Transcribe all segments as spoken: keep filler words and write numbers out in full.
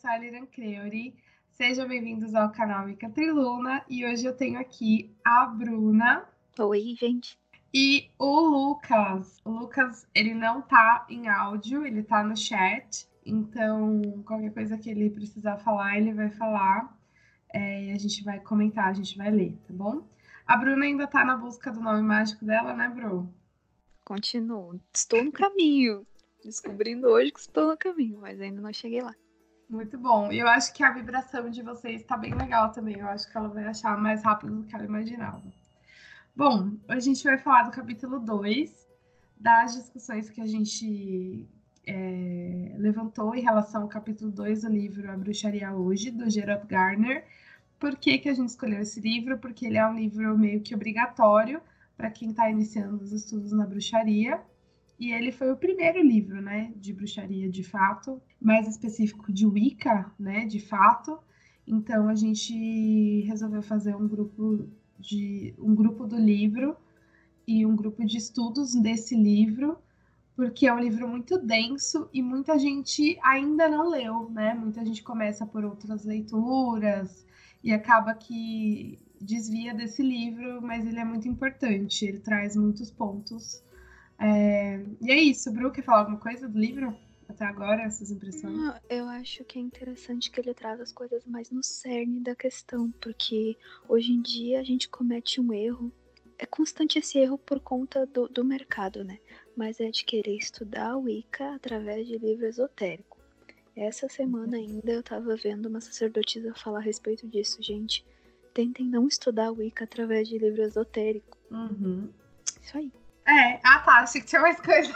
sou a Liran Creuri. Sejam bem-vindos ao canal Wicca Triluna. E hoje eu tenho aqui a Bruna. Oi, gente. E o Lucas. O Lucas, ele não tá em áudio, ele tá no chat. Então, qualquer coisa que ele precisar falar, ele vai falar. É, e a gente vai comentar, a gente vai ler, tá bom? A Bruna ainda tá na busca do nome mágico dela, né, Bru? Continuo. Estou no caminho. Descobrindo hoje que estou no caminho, mas ainda não cheguei lá. Muito bom. E eu acho que a vibração de vocês tá bem legal também. Eu acho que ela vai achar mais rápido do que ela imaginava. Bom, hoje a gente vai falar do capítulo dois, das discussões que a gente é, levantou em relação ao capítulo dois do livro A Bruxaria Hoje, do Gerald Gardner. Por que que a gente escolheu esse livro? Porque ele é um livro meio que obrigatório para quem está iniciando os estudos na bruxaria. E ele foi o primeiro livro, né, de bruxaria de fato, mais específico de Wicca, né, de fato. Então a gente resolveu fazer um grupo de um grupo do livro e um grupo de estudos desse livro, porque é um livro muito denso e muita gente ainda não leu, né? Muita gente começa por outras leituras e acaba que desvia desse livro, mas ele é muito importante, ele traz muitos pontos. É... E é isso, Bru, quer falar alguma coisa do livro? Até agora, essas impressões? Não, eu acho que é interessante que ele traz as coisas mais no cerne da questão, porque hoje em dia a gente comete um erro. É constante esse erro por conta do, do mercado, né? Mas é de querer estudar o Wicca através de livro esotérico. Essa semana ainda eu tava vendo uma sacerdotisa falar a respeito disso. Gente, tentem não estudar o Wicca através de livro esotérico. Uhum. Isso aí. É, ah tá, achei que tinha mais coisa.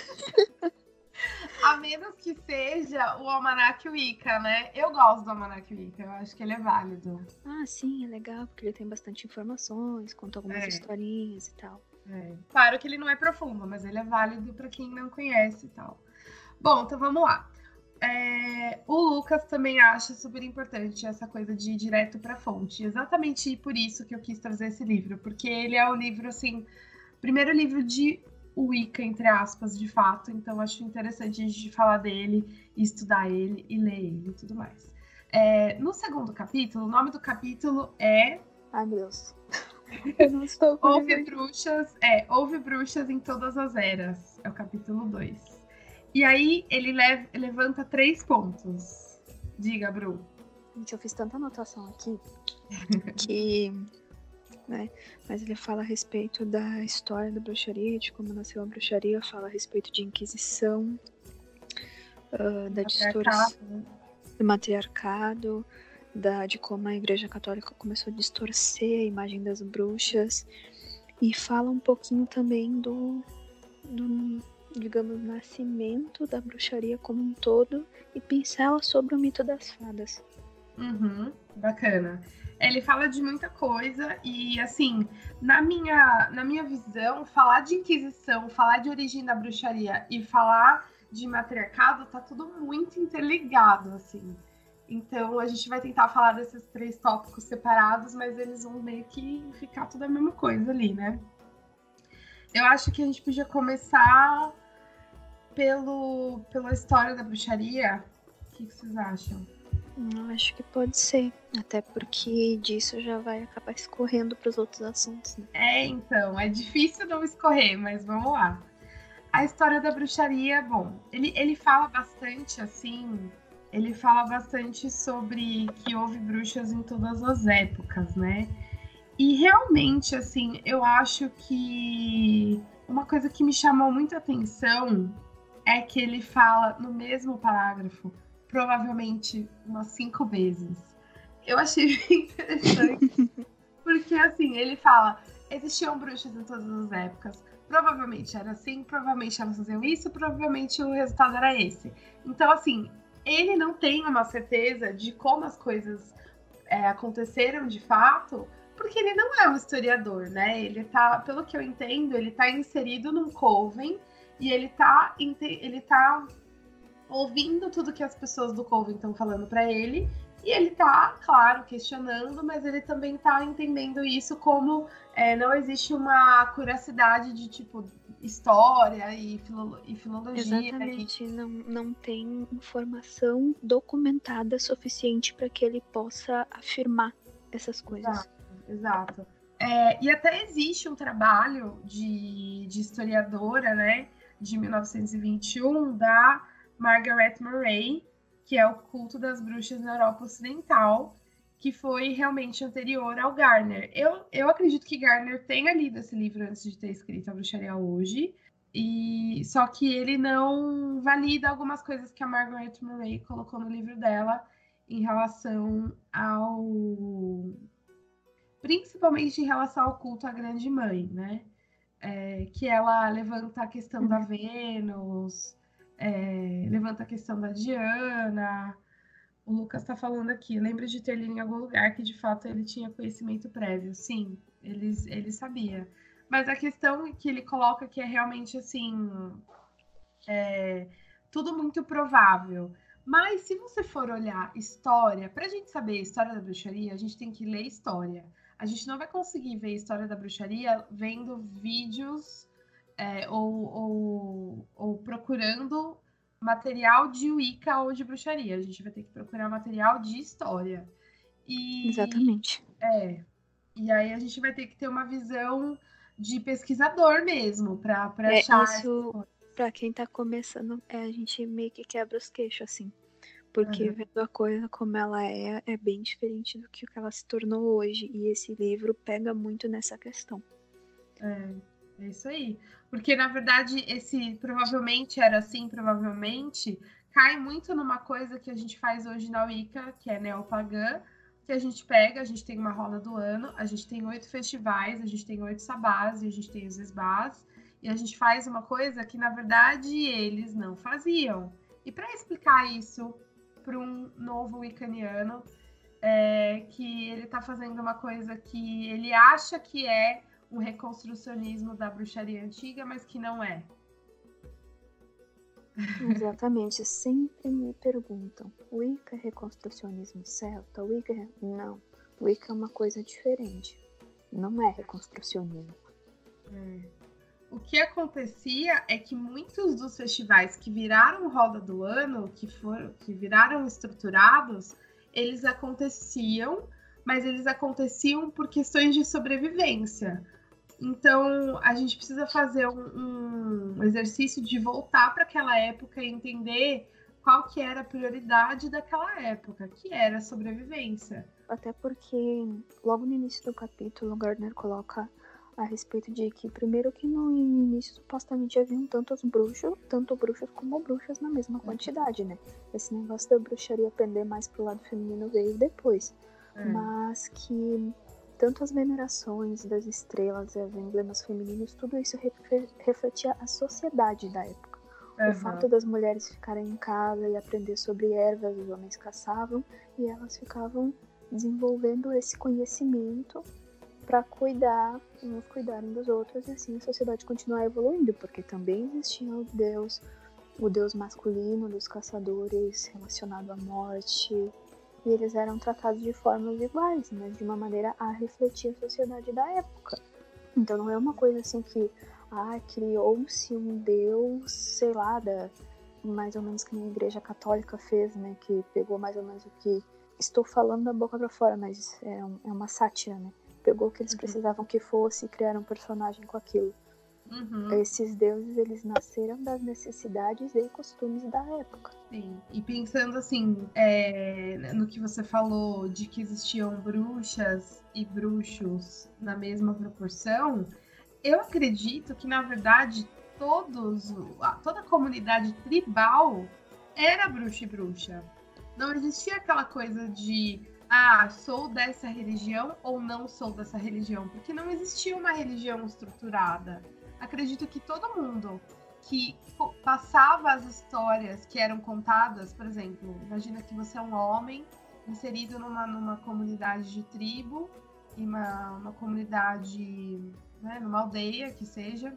A menos que seja o Almanac Wicca, né? Eu gosto do Almanac Wicca, eu acho que ele é válido. Ah, sim, é legal, porque ele tem bastante informações, conta algumas É. historinhas e tal. É. Claro que ele não é profundo, mas ele é válido para quem não conhece e tal. Bom, então vamos lá. É, o Lucas também acha super importante essa coisa de ir direto para a fonte. Exatamente por isso que eu quis trazer esse livro, porque ele é o livro, assim, primeiro livro de Wicca, entre aspas, de fato. Então acho interessante a gente falar dele, estudar ele e ler ele e tudo mais. É, no segundo capítulo, o nome do capítulo é... Ai, meu Deus. Eu não estou com Houve bruxas, é, houve bruxas em todas as eras. É o capítulo dois. E aí ele lev- levanta três pontos. Diga, Bru. Gente, eu fiz tanta anotação aqui que, né, mas ele fala a respeito da história da bruxaria, de como nasceu a bruxaria, fala a respeito de Inquisição, uh, da distorção, do matriarcado, da, de como a Igreja Católica começou a distorcer a imagem das bruxas, e fala um pouquinho também do, do, digamos, nascimento da bruxaria como um todo, e pincela sobre o mito das fadas. Uhum, bacana. Ele fala de muita coisa e, assim, na minha, na minha visão, falar de Inquisição, falar de origem da bruxaria e falar de matriarcado tá tudo muito interligado, assim. Então, a gente vai tentar falar desses três tópicos separados, mas eles vão meio que ficar tudo a mesma coisa ali, né? Eu acho que a gente podia começar pelo, pela história da bruxaria. O que, que vocês acham? Eu acho que pode ser, até porque disso já vai acabar escorrendo para os outros assuntos, né? É, então, é difícil não escorrer, mas vamos lá. A história da bruxaria, bom, ele, ele fala bastante, assim, ele fala bastante sobre que houve bruxas em todas as épocas, né? E realmente, assim, eu acho que uma coisa que me chamou muita atenção é que ele fala no mesmo parágrafo, provavelmente umas cinco vezes. Eu achei bem interessante, porque, assim, ele fala, existiam bruxas em todas as épocas, provavelmente era assim, provavelmente elas faziam isso, provavelmente o resultado era esse. Então, assim, ele não tem uma certeza de como as coisas é, aconteceram de fato, porque ele não é um historiador, né? Ele tá, pelo que eu entendo, ele tá inserido num coven e ele tá, ele tá ouvindo tudo que as pessoas do coven estão falando para ele E ele tá, claro, questionando, mas ele também tá entendendo isso como é, não existe uma curacidade de, tipo, história e, filo e filologia. Exatamente, E... não, não tem informação documentada suficiente para que ele possa afirmar essas coisas. Exato, exato. É, e até existe um trabalho de, de historiadora, né, de mil novecentos e vinte e um, da Margaret Murray, que é o culto das bruxas na Europa Ocidental, que foi realmente anterior ao Gardner. Eu, eu acredito que Gardner tenha lido esse livro antes de ter escrito A Bruxaria Hoje, e só que ele não valida algumas coisas que a Margaret Murray colocou no livro dela em relação ao... principalmente em relação ao culto à Grande Mãe, né? É, que ela levanta a questão da Vênus, é, levanta a questão da Diana. O Lucas está falando aqui, lembro de ter lido em algum lugar que de fato ele tinha conhecimento prévio. Sim, ele, ele sabia. Mas a questão que ele coloca que é realmente assim, é, tudo muito provável. Mas se você for olhar história, para a gente saber a história da bruxaria, a gente tem que ler história. A gente não vai conseguir ver a história da bruxaria vendo vídeos é, ou, ou, ou procurando material de Wicca ou de bruxaria. A gente vai ter que procurar material de história. E, Exatamente. é, e aí a gente vai ter que ter uma visão de pesquisador mesmo para É, achar isso, para quem tá começando, é, a gente meio que quebra os queixos, assim. Porque uhum. vendo a coisa como ela é, é bem diferente do que ela se tornou hoje. E esse livro pega muito nessa questão. É, é isso aí. Porque, na verdade, esse provavelmente era assim, provavelmente, cai muito numa coisa que a gente faz hoje na Wicca, que é neopagã, que a gente pega, a gente tem uma roda do ano, a gente tem oito festivais, a gente tem oito sabás, e a gente tem os esbás, e a gente faz uma coisa que, na verdade, eles não faziam. E para explicar isso para um novo wiccaniano, é que ele está fazendo uma coisa que ele acha que é o reconstrucionismo da bruxaria antiga, mas que não é. Exatamente. Sempre me perguntam, Wicca é reconstrucionismo celta? Wicca é... Não. Wicca é uma coisa diferente. Não é reconstrucionismo. É. O que acontecia é que muitos dos festivais que viraram roda do ano, que, foram, que viraram estruturados, eles aconteciam, mas eles aconteciam por questões de sobrevivência. Então, a gente precisa fazer um, um exercício de voltar para aquela época e entender qual que era a prioridade daquela época, que era a sobrevivência. Até porque, logo no início do capítulo, o Gardner coloca a respeito de que, primeiro que no início, supostamente haviam tantos bruxos, tanto bruxos como bruxas na mesma quantidade, né? Esse negócio da bruxaria pender mais pro lado feminino veio depois. É. Mas que... tanto as venerações das estrelas e os emblemas femininos, tudo isso refletia a sociedade da época. Uhum. O fato das mulheres ficarem em casa e aprender sobre ervas, os homens caçavam, e elas ficavam desenvolvendo esse conhecimento para cuidar, uns cuidarem dos outros, e assim a sociedade continuar evoluindo, porque também existia o deus, o deus masculino dos caçadores relacionado à morte, e eles eram tratados de formas iguais, mas de uma maneira a refletir a sociedade da época. Então não é uma coisa assim que ah, criou-se um deus, sei lá, da, mais ou menos que a igreja católica fez, né, que pegou mais ou menos o que estou falando da boca para fora, mas é, um, é uma sátira, né? Pegou o que eles uhum. precisavam que fosse e criaram um personagem com aquilo. Uhum. Esses deuses, eles nasceram das necessidades e costumes da época. Sim, e pensando assim, é, no que você falou de que existiam bruxas e bruxos na mesma proporção, eu acredito que, na verdade, todos, toda a comunidade tribal era bruxa e bruxa. Não existia aquela coisa de, ah, sou dessa religião ou não sou dessa religião, porque não existia uma religião estruturada. Acredito que todo mundo que passava as histórias que eram contadas, por exemplo, imagina que você é um homem inserido numa, numa comunidade de tribo, em uma, uma comunidade, né, numa aldeia que seja,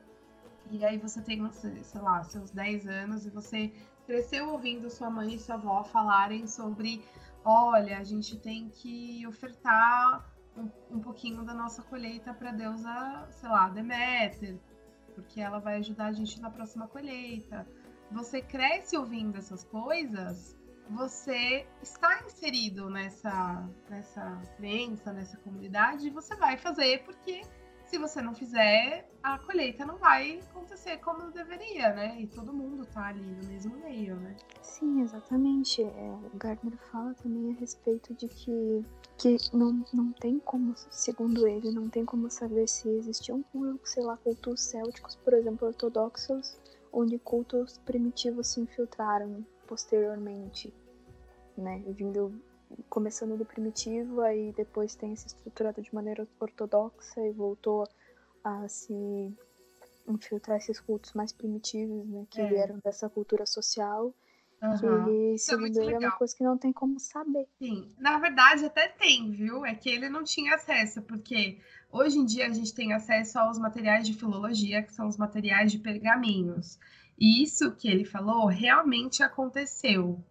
e aí você tem, sei lá, seus dez anos e você cresceu ouvindo sua mãe e sua avó falarem sobre olha, a gente tem que ofertar um, um pouquinho da nossa colheita para a deusa, sei lá, Deméter, porque ela vai ajudar a gente na próxima colheita. Você cresce ouvindo essas coisas, você está inserido nessa, nessa crença, nessa comunidade, e você vai fazer, porque se você não fizer, a colheita não vai acontecer como deveria, né? E todo mundo tá ali no mesmo meio, né? Sim, exatamente. É, o Gardner fala também a respeito de que, que não, não tem como, segundo ele, não tem como saber se existiam, sei lá, cultos célticos, por exemplo, ortodoxos, onde cultos primitivos se infiltraram posteriormente, né? Vindo, começando do primitivo, aí depois tem se estruturado de maneira ortodoxa e voltou a se infiltrar esses cultos mais primitivos, né? Que É. vieram dessa cultura social. Uhum. Que, Isso é muito segundo ele, é uma legal. coisa que não tem como saber. Sim, na verdade até tem, viu? É que ele não tinha acesso, porque hoje em dia a gente tem acesso aos materiais de filologia, que são os materiais de pergaminhos. E isso que ele falou realmente aconteceu,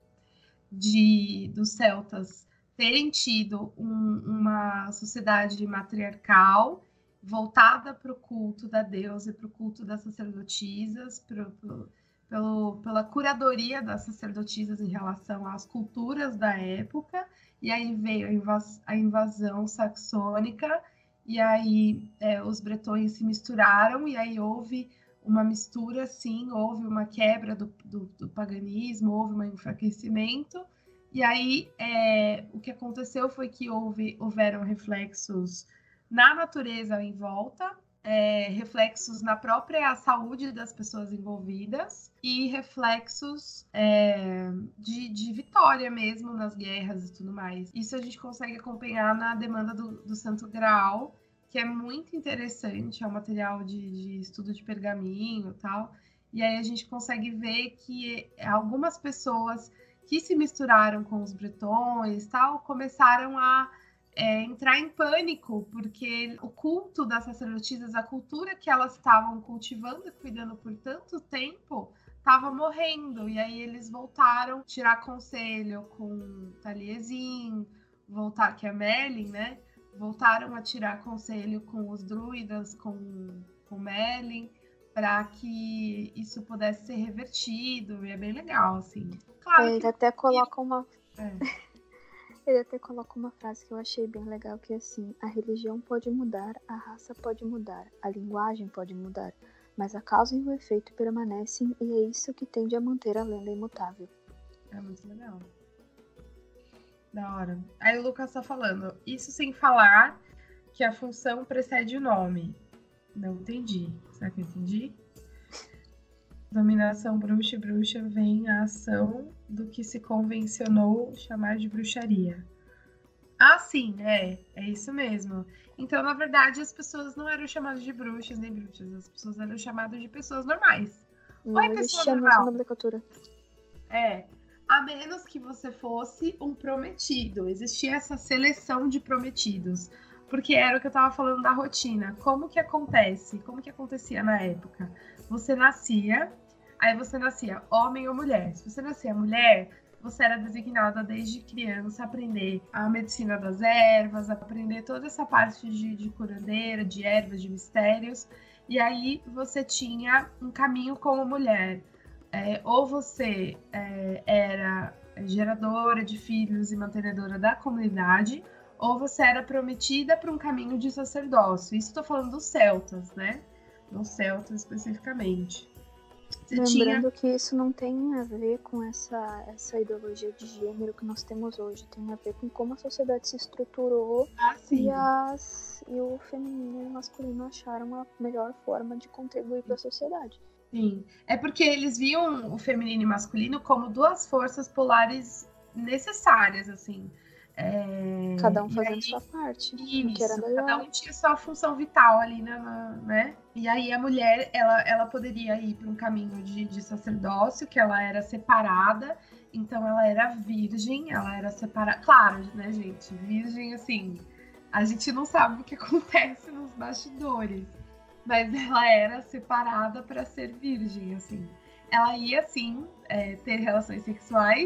de dos celtas terem tido um, uma sociedade matriarcal voltada para o culto da deusa e para o culto das sacerdotisas, pro, pro, pelo, pela curadoria das sacerdotisas em relação às culturas da época, e aí veio a, invas, a invasão saxônica, e aí é, os bretões se misturaram, e aí houve uma mistura, sim, houve uma quebra do, do, do paganismo, houve um enfraquecimento, e aí é, o que aconteceu foi que houve, houveram reflexos na natureza em volta, é, reflexos na própria saúde das pessoas envolvidas e reflexos é, de, de vitória mesmo nas guerras e tudo mais. Isso a gente consegue acompanhar na demanda do, do Santo Graal, que é muito interessante, é um material de, de estudo de pergaminho e tal, e aí a gente consegue ver que algumas pessoas que se misturaram com os bretões tal, começaram a é, entrar em pânico, porque o culto das sacerdotisas, a cultura que elas estavam cultivando e cuidando por tanto tempo, estava morrendo, e aí eles voltaram a tirar conselho com Taliesin, voltar, que é Merlin, né? Voltaram a tirar conselho com os druidas, com, com Merlin, para que isso pudesse ser revertido, e é bem legal, assim. Claro Ele que... até coloca uma... É. Ele até coloca uma frase que eu achei bem legal, que é assim: a religião pode mudar, a raça pode mudar, a linguagem pode mudar, mas a causa e o efeito permanecem, e é isso que tende a manter a lenda imutável. É muito legal. Da hora. Aí o Lucas tá falando, isso sem falar que a função precede o nome. Não entendi. Será que eu entendi? Dominação bruxa e bruxa vem a ação do que se convencionou chamar de bruxaria. Ah, sim, é. É isso mesmo. Então, na verdade, as pessoas não eram chamadas de bruxas nem bruxas. As pessoas eram chamadas de pessoas normais. Não Oi, existia pessoa mesmo normal. nomenclatura. É. A menos que você fosse um prometido. Existia essa seleção de prometidos. Porque era o que eu tava falando da rotina. Como que acontece? Como que acontecia na época? Você nascia, aí você nascia homem ou mulher. Se você nascia mulher, você era designada desde criança a aprender a medicina das ervas, a aprender toda essa parte de, de curandeira, de ervas, de mistérios. E aí você tinha um caminho como mulher. É, ou você é, era geradora de filhos e mantenedora da comunidade, ou você era prometida para um caminho de sacerdócio. Isso estou falando dos celtas, né? Dos celtas especificamente. Você Lembrando tinha... que isso não tem a ver com essa, essa ideologia de gênero que nós temos hoje. Tem a ver com como a sociedade se estruturou ah, e, as, e o feminino e o masculino acharam a melhor forma de contribuir para a sociedade. Sim, é porque eles viam o feminino e masculino como duas forças polares necessárias, assim. É... Cada um fazendo aí, sua parte. Isso, que era melhor. cada um tinha sua função vital ali, né? E aí a mulher, ela, ela poderia ir para um caminho de, de sacerdócio, que ela era separada, então ela era virgem, ela era separada. Claro, né, gente? Virgem, assim, a gente não sabe o que acontece nos bastidores. Mas ela era separada para ser virgem, assim. Ela ia, sim, é, ter relações sexuais,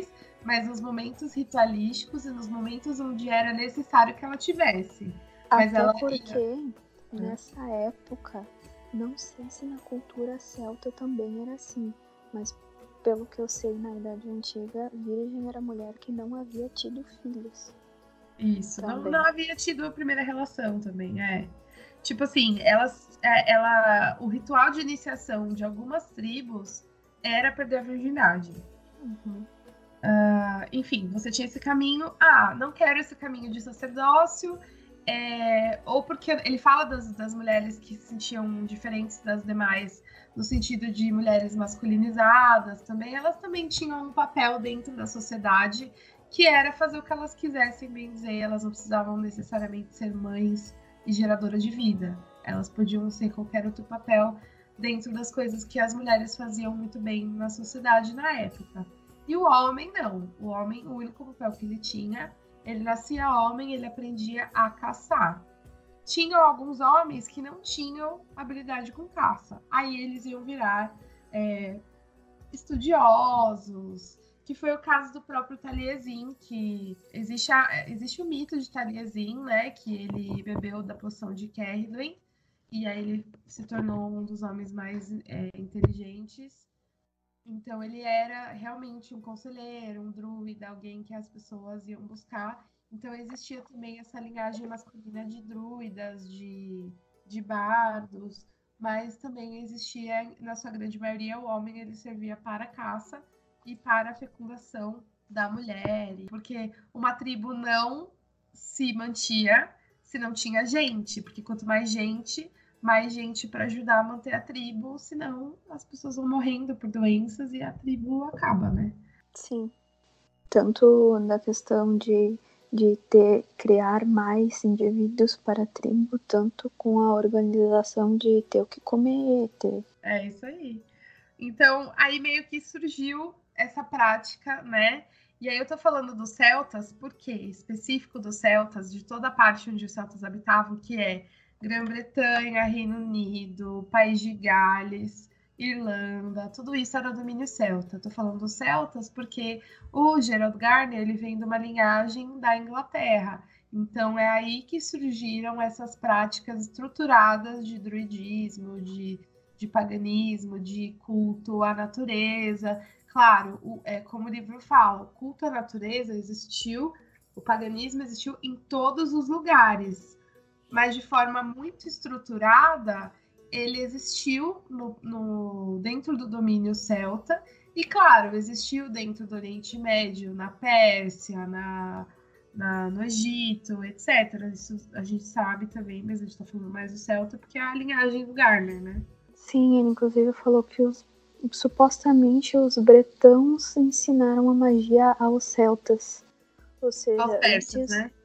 mas nos momentos ritualísticos e nos momentos onde era necessário que ela tivesse. Mas Até ela porque, ia... nessa época, não sei se na cultura celta também era assim, mas pelo que eu sei, na Idade Antiga, virgem era mulher que não havia tido filhos. Isso, não, não havia tido a primeira relação também, é. Tipo assim, elas, ela, o ritual de iniciação de algumas tribos era perder a virgindade. Uhum. Uh, enfim, você tinha esse caminho. Ah, não quero esse caminho de sacerdócio. É, ou porque ele fala das, das mulheres que se sentiam diferentes das demais, no sentido de mulheres masculinizadas também. Elas também tinham um papel dentro da sociedade que era fazer o que elas quisessem, bem dizer. Elas não precisavam necessariamente ser mães e geradoras de vida. Elas podiam ser qualquer outro papel dentro das coisas que as mulheres faziam muito bem na sociedade na época. E o homem não. O homem, o único papel que ele tinha, ele nascia homem, ele aprendia a caçar. Tinham alguns homens que não tinham habilidade com caça. Aí eles iam virar é, estudiosos, que foi o caso do próprio Taliesin, que existe, a, existe o mito de Taliesin, né, que ele bebeu da poção de Cerridwen, e aí ele se tornou um dos homens mais é, inteligentes. Então ele era realmente um conselheiro, um druida, alguém que as pessoas iam buscar. Então existia também essa linhagem masculina de druidas, de, de bardos, mas também existia, na sua grande maioria, o homem ele servia para a caça e para a fecundação da mulher, porque uma tribo não se mantia se não tinha gente, porque quanto mais gente, mais gente para ajudar a manter a tribo, senão as pessoas vão morrendo por doenças e a tribo acaba, né? Sim. Tanto na questão de, de ter, criar mais indivíduos para a tribo, tanto com a organização de ter o que comer, ter... É isso aí. Então, aí meio que surgiu essa prática, né? E aí eu tô falando dos celtas, porque específico dos celtas, de toda a parte onde os celtas habitavam, que é Grã-Bretanha, Reino Unido, País de Gales, Irlanda, tudo isso era domínio celta. Tô falando dos celtas porque o Gerald Gardner, ele vem de uma linhagem da Inglaterra. Então é aí que surgiram essas práticas estruturadas de druidismo, de de paganismo, de culto à natureza. Claro, o, é, como o livro fala, o culto à natureza existiu, o paganismo existiu em todos os lugares, mas de forma muito estruturada, ele existiu no, no, dentro do domínio celta, e claro, existiu dentro do Oriente Médio, na Pérsia, na, na, no Egito, etcétera. Isso a gente sabe também, mas a gente está falando mais do celta porque é a linhagem do Gardner, né? Sim, ele inclusive falou que os, supostamente os bretãos ensinaram a magia aos celtas. Ou seja, aos persas, antes... né?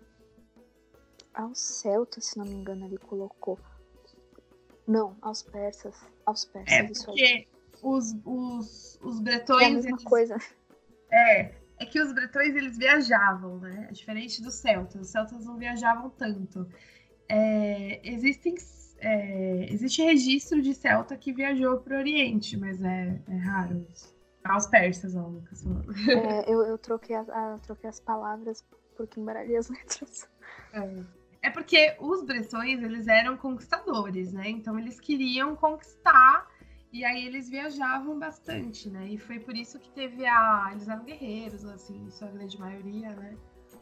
Aos celtas, se não me engano, ele colocou. Não, aos persas. Aos persas, é, isso porque aí. Os, os, os bretões... É a mesma eles... coisa. É, é que os bretões, eles viajavam, né? É diferente dos celtas. Os celtas não viajavam tanto. É, existem... É, existe registro de celta que viajou para o Oriente, mas é, é raro isso. Aos persas, ó, Lucas. É, eu, eu troquei, a, a, troquei as palavras porque embaralhei as letras. É. é porque os bretões, eles eram conquistadores, né? Então eles queriam conquistar e aí eles viajavam bastante, né? E foi por isso que teve a... Eles eram guerreiros, assim, em sua grande maioria, né?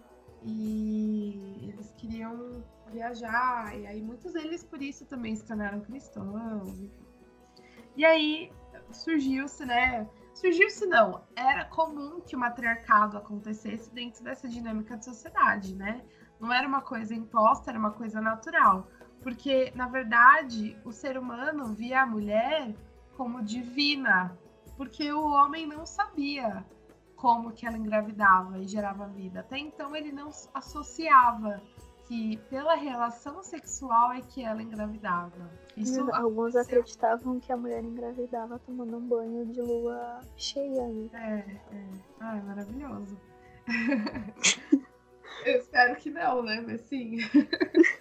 E eles queriam viajar, e aí muitos deles por isso também se tornaram cristãos. Enfim. E aí surgiu-se, né? Surgiu-se não, era comum que o matriarcado acontecesse dentro dessa dinâmica de sociedade, né? Não era uma coisa imposta, era uma coisa natural. Porque, na verdade, o ser humano via a mulher como divina, porque o homem não sabia como que ela engravidava e gerava vida. Até então ele não associava que pela relação sexual é que ela engravidava. Isso Alguns aconteceu... acreditavam que a mulher engravidava tomando um banho de lua cheia, né? É, é. Ah, é maravilhoso. Eu espero que não, né? Mas sim.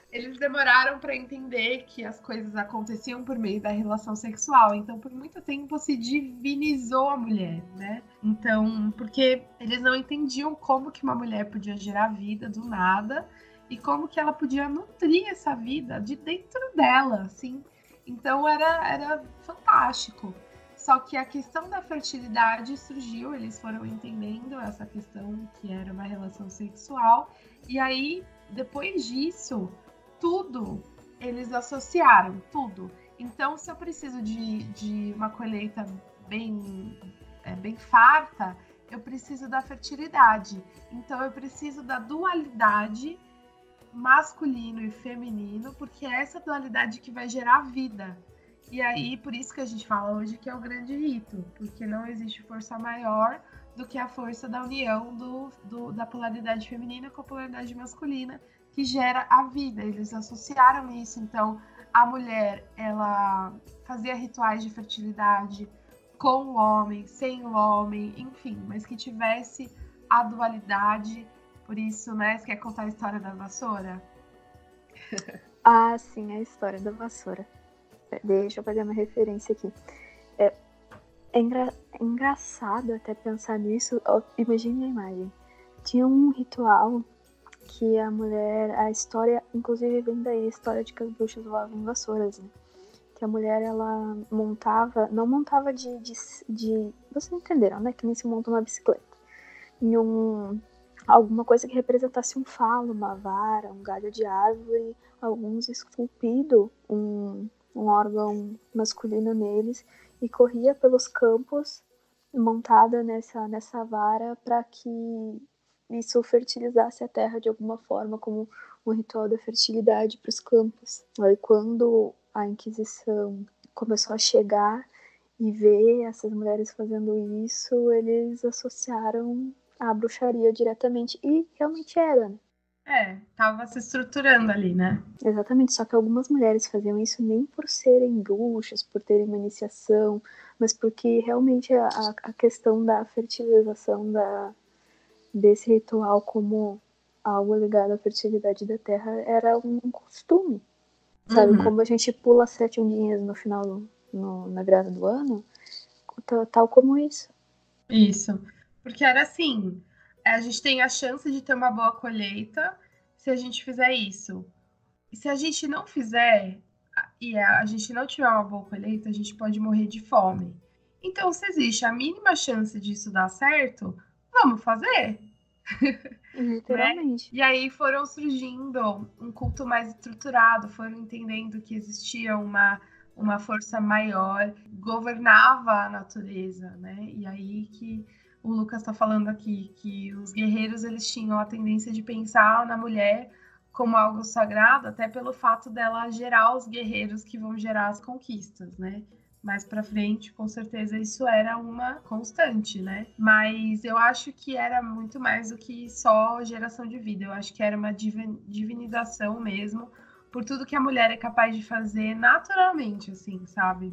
Eles demoraram para entender que as coisas aconteciam por meio da relação sexual. Então, por muito tempo se divinizou a mulher, né? Então, porque eles não entendiam como que uma mulher podia gerar vida do nada e como que ela podia nutrir essa vida de dentro dela, assim. Então, era, era fantástico. Só que a questão da fertilidade surgiu, eles foram entendendo essa questão que era uma relação sexual. E aí, depois disso, tudo eles associaram, tudo. Então, se eu preciso de, de uma colheita bem, é, bem farta, eu preciso da fertilidade. Então, eu preciso da dualidade masculino e feminino, porque é essa dualidade que vai gerar vida. E aí, por isso que a gente fala hoje que é o grande rito, porque não existe força maior do que a força da união do, do, da polaridade feminina com a polaridade masculina, que gera a vida. Eles associaram isso, então a mulher, ela fazia rituais de fertilidade com o homem, sem o homem, enfim, mas que tivesse a dualidade. Por isso, né, você quer contar a história da vassoura? Ah, sim, a história da vassoura. Deixa eu fazer uma referência aqui. É, é, engra, é engraçado até pensar nisso. Imagine a imagem. Tinha um ritual que a mulher, a história, inclusive vem daí a história de que as bruxas voavam em vassouras, né? Que a mulher, ela montava, não montava de, de, de vocês entenderam, né? Que nem se monta uma bicicleta. Em um, alguma coisa que representasse um falo, uma vara, um galho de árvore, alguns esculpido, um, um órgão masculino neles, e corria pelos campos montada nessa, nessa vara para que isso fertilizasse a terra de alguma forma, como um ritual da fertilidade para os campos. Aí quando a Inquisição começou a chegar e ver essas mulheres fazendo isso, eles associaram a bruxaria diretamente, e realmente era, né? É, tava se estruturando ali, né? Exatamente, só que algumas mulheres faziam isso nem por serem bruxas, por terem uma iniciação, mas porque realmente a, a questão da fertilização da desse ritual como algo ligado à fertilidade da terra era um costume, sabe? Uhum. Como a gente pula sete ondinhas no final, no, na virada do ano, tal, tal como isso. Isso, porque era assim, a gente tem a chance de ter uma boa colheita se a gente fizer isso. E se a gente não fizer, e a gente não tiver uma boa colheita, a gente pode morrer de fome. Então, se existe a mínima chance disso dar certo, vamos fazer. Literalmente. Né? E aí foram surgindo um culto mais estruturado, foram entendendo que existia uma, uma força maior, governava a natureza, né? E aí que o Lucas está falando aqui, que os guerreiros eles tinham a tendência de pensar na mulher como algo sagrado, até pelo fato dela gerar os guerreiros que vão gerar as conquistas, né? Mais para frente, com certeza isso era uma constante, né? Mas eu acho que era muito mais do que só geração de vida. Eu acho que era uma divinização mesmo, por tudo que a mulher é capaz de fazer naturalmente, assim, sabe?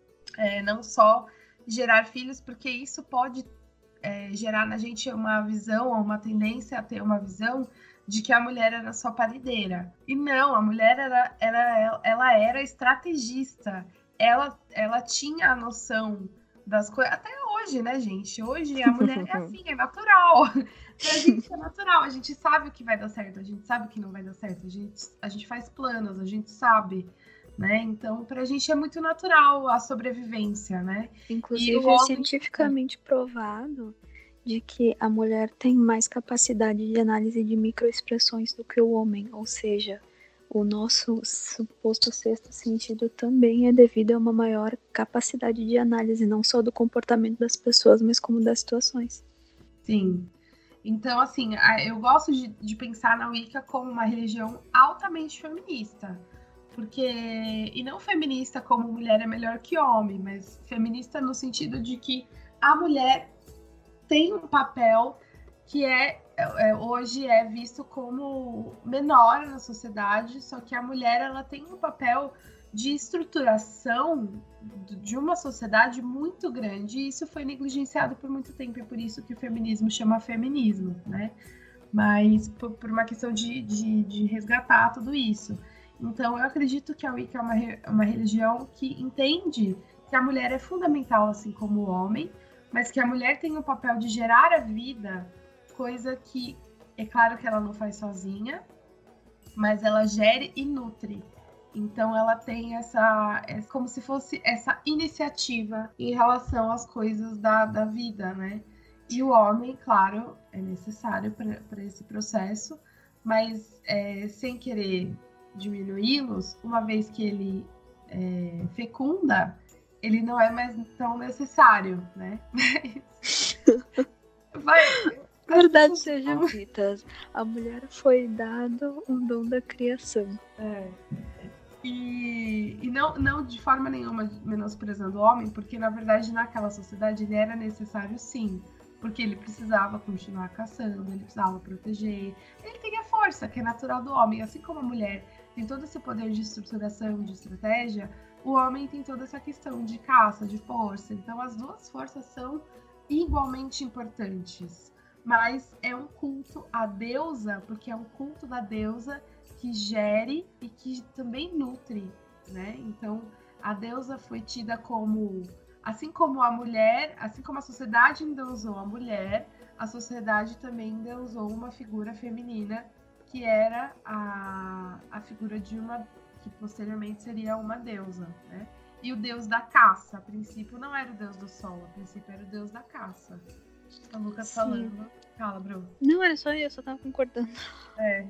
É, não só gerar filhos, porque isso pode é, gerar na gente uma visão, ou uma tendência a ter uma visão de que a mulher era só parideira. E não, a mulher era, era, ela era estrategista. Ela, ela tinha a noção das coisas, até hoje, né, gente? Hoje a mulher é assim, é natural. Pra gente é natural, a gente sabe o que vai dar certo, a gente sabe o que não vai dar certo, a gente, a gente faz planos, a gente sabe, né? Então, pra gente é muito natural a sobrevivência, né? Inclusive, é homem... cientificamente provado de que a mulher tem mais capacidade de análise de microexpressões do que o homem, ou seja, o nosso suposto sexto sentido também é devido a uma maior capacidade de análise, não só do comportamento das pessoas, mas como das situações. Sim. Então, assim, eu gosto de, de pensar na Wicca como uma religião altamente feminista. Porque, e não feminista como mulher é melhor que homem, mas feminista no sentido de que a mulher tem um papel que é, é, hoje é visto como menor na sociedade, só que a mulher ela tem um papel de estruturação de uma sociedade muito grande, e isso foi negligenciado por muito tempo, é por isso que o feminismo chama feminismo, né? mas por, por uma questão de, de, de resgatar tudo isso. Então, eu acredito que a Wicca é uma, uma religião que entende que a mulher é fundamental, assim como o homem, mas que a mulher tem o papel de gerar a vida, coisa que, é claro que ela não faz sozinha, mas ela gere e nutre. Então, ela tem essa, é como se fosse essa iniciativa em relação às coisas da, da vida, né? E o homem, claro, é necessário para esse processo, mas é, sem querer diminuí-los, uma vez que ele é, fecunda, ele não é mais tão necessário, né? Vai, verdade seja dita, a mulher foi dado um dom da criação. É. E, e não, não de forma nenhuma menosprezando o homem, porque na verdade naquela sociedade ele era necessário sim, porque ele precisava continuar caçando, ele precisava proteger, ele tem a força que é natural do homem, assim como a mulher tem todo esse poder de estruturação, de estratégia, o homem tem toda essa questão de caça, de força. Então as duas forças são igualmente importantes. Mas é um culto à deusa, porque é um culto da deusa que gere e que também nutre, né? Então a deusa foi tida como, assim como a mulher, assim como a sociedade endeusou a mulher, a sociedade também endeusou uma figura feminina que era a, a figura de uma, que posteriormente seria uma deusa, né? E o deus da caça, a princípio não era o deus do sol, a princípio era o deus da caça. O Lucas falando. Fala, Bruno. Não, era só eu, só tava concordando. É,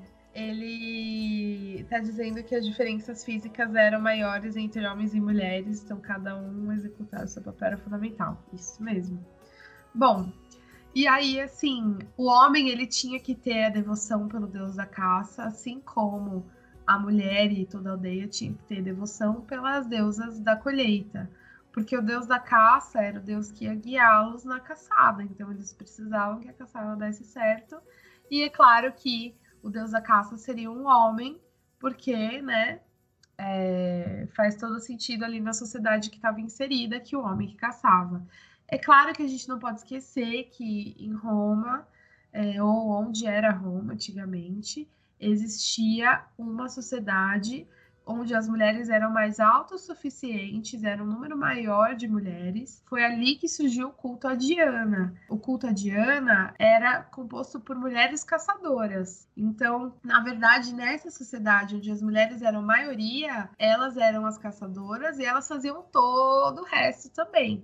ele tá dizendo que as diferenças físicas eram maiores entre homens e mulheres, então cada um executava o seu papel era fundamental. Isso mesmo. Bom, e aí, assim, o homem, ele tinha que ter a devoção pelo deus da caça, assim como a mulher e toda a aldeia tinha que ter devoção pelas deusas da colheita. Porque o deus da caça era o deus que ia guiá-los na caçada, então eles precisavam que a caçada desse certo. E é claro que o deus da caça seria um homem, porque, né, é, faz todo sentido ali na sociedade que estava inserida, que o homem que caçava. É claro que a gente não pode esquecer que em Roma, é, ou onde era Roma antigamente, existia uma sociedade onde as mulheres eram mais autossuficientes, era um número maior de mulheres. Foi ali que surgiu o culto a Diana. O culto a Diana era composto por mulheres caçadoras. Então, na verdade, nessa sociedade onde as mulheres eram maioria, elas eram as caçadoras e elas faziam todo o resto também.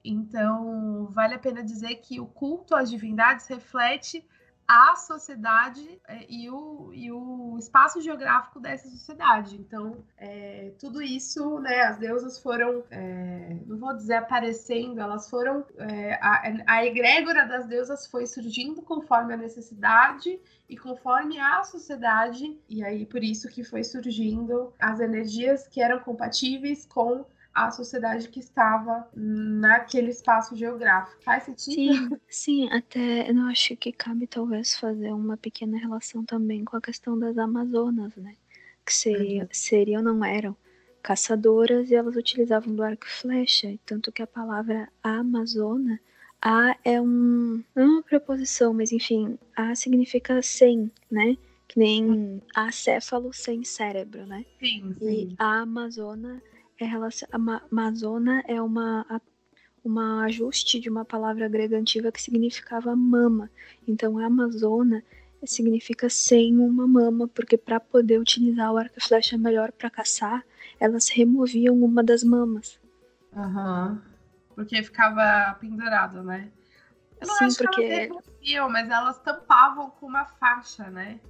Então, vale a pena dizer que o culto às divindades reflete a sociedade e o, e o espaço geográfico dessa sociedade. Então, é, tudo isso, né, as deusas foram, é, não vou dizer aparecendo, elas foram, é, a, a egrégora das deusas foi surgindo conforme a necessidade e conforme a sociedade, e aí por isso que foi surgindo as energias que eram compatíveis com a sociedade que estava naquele espaço geográfico. Faz sentido? Sim, sim, até eu acho que cabe talvez fazer uma pequena relação também com a questão das Amazonas, né? Que seria, uhum. seriam, não eram, caçadoras e elas utilizavam do arco e flecha, tanto que a palavra Amazona, A é um, não é uma preposição, mas enfim, A significa sem, né? Que nem acéfalo sem cérebro, né? Sim, sim. E a Amazona é relacion... a Amazona é uma uma ajuste de uma palavra grega antiga que significava mama. Então, a Amazona significa sem uma mama, porque para poder utilizar o arco e flecha melhor para caçar, elas removiam uma das mamas. Aham. Uhum. Porque ficava pendurado, né? Eu não Sim, acho porque... que elas removiam, mas elas tampavam com uma faixa, né?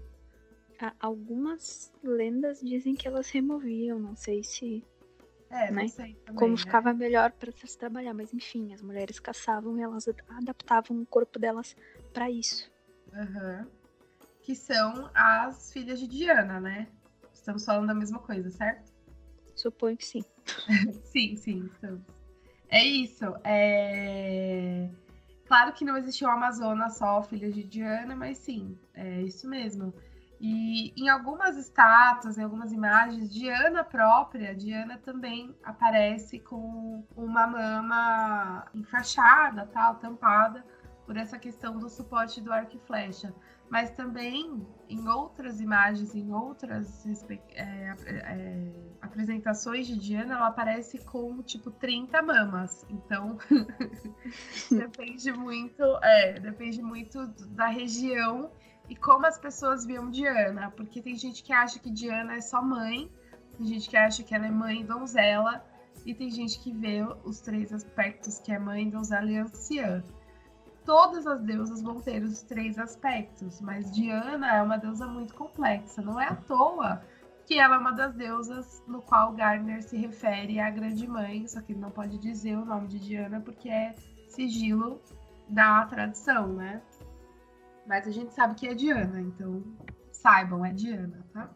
Algumas lendas dizem que elas removiam, não sei se... É, né? não sei também, como né? ficava melhor para se trabalhar, mas enfim, as mulheres caçavam e elas adaptavam o corpo delas para isso. Uhum. Que são as filhas de Diana, né? Estamos falando da mesma coisa, certo? Suponho que sim. sim, sim, estamos. É isso. É... Claro que não existiu uma Amazona só, filha de Diana, mas sim, é isso mesmo. E em algumas estátuas, em algumas imagens, Diana própria, Diana também aparece com uma mama enfaixada, tal, tampada, por essa questão do suporte do arco e flecha. mas também em outras imagens, em outras é, é, apresentações de Diana, ela aparece com, tipo, trinta mamas. Então, depende muito, é, depende muito da região e como as pessoas viam Diana. Porque tem gente que acha que Diana é só mãe, tem gente que acha que ela é mãe e donzela, e tem gente que vê os três aspectos, que é mãe, donzela e anciã. Todas as deusas vão ter os três aspectos, mas Diana é uma deusa muito complexa. Não é à toa que ela é uma das deusas no qual Gardner se refere à grande mãe, só que ele não pode dizer o nome de Diana porque é sigilo da tradição, né? Mas a gente sabe que é Diana, então saibam, é Diana, tá?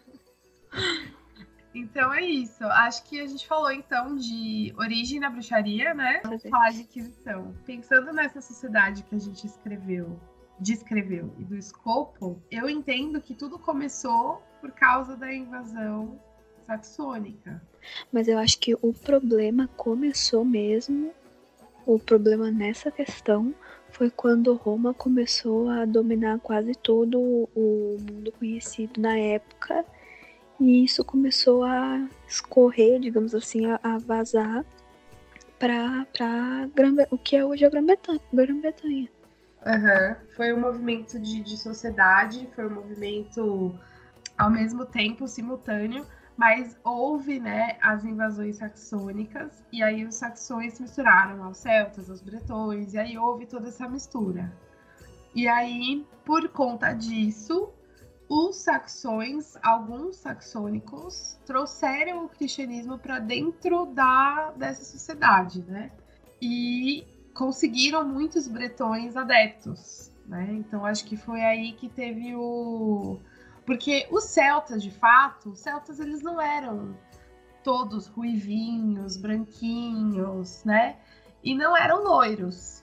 Então é isso. Acho que a gente falou então de origem da bruxaria, né? Vamos falar de Inquisição. Pensando nessa sociedade que a gente escreveu, descreveu e do escopo, eu entendo que tudo começou por causa da invasão saxônica. Mas eu acho que o problema começou mesmo, o problema nessa questão foi quando Roma começou a dominar quase todo o mundo conhecido na época. E isso começou a escorrer, digamos assim, a, a vazar para o que é hoje a Grã-Bretanha. Uhum. Foi um movimento de, de sociedade, foi um movimento ao mesmo tempo, simultâneo, mas houve, né, as invasões saxônicas, e aí os saxões se misturaram aos celtas, aos bretões, e aí houve toda essa mistura. E aí, por conta disso, os saxões, alguns saxônicos, trouxeram o cristianismo para dentro da, dessa sociedade, né? E conseguiram muitos bretões adeptos, né? Então, acho que foi aí que teve o... Porque os celtas, de fato, os celtas, eles não eram todos ruivinhos, branquinhos, né? E não eram loiros.